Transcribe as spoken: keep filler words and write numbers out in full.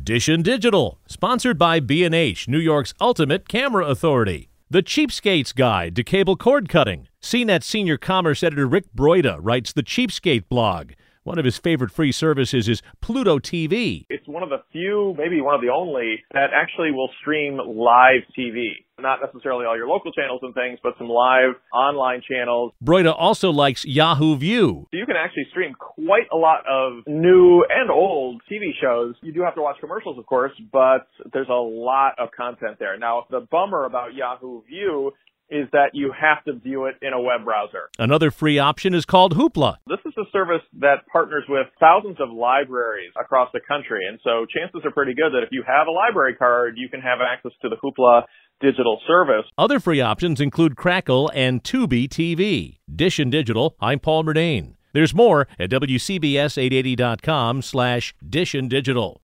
Dishin' Digital, sponsored by B and H, New York's ultimate camera authority. The Cheapskate's Guide to Cable Cord Cutting. C net senior commerce editor Rick Broida writes the Cheapskate blog. One of his favorite free services is Pluto T V. It's one of the few, maybe one of the only, that actually will stream live T V. Not necessarily all your local channels and things, but some live online channels. Broida also likes Yahoo View. So you can actually stream quite a lot of new and old T V shows. You do have to watch commercials, of course, but there's a lot of content there. Now, the bummer about Yahoo View is that you have to view it in a web browser. Another free option is called Hoopla. This is a service that partners with thousands of libraries across the country, and so chances are pretty good that if you have a library card, you can have access to the Hoopla digital service. Other free options include Crackle and Tubi T V. Dishin' Digital, I'm Paul Murnane. There's more at W C B S eight eighty dot com slash Dishin' Digital.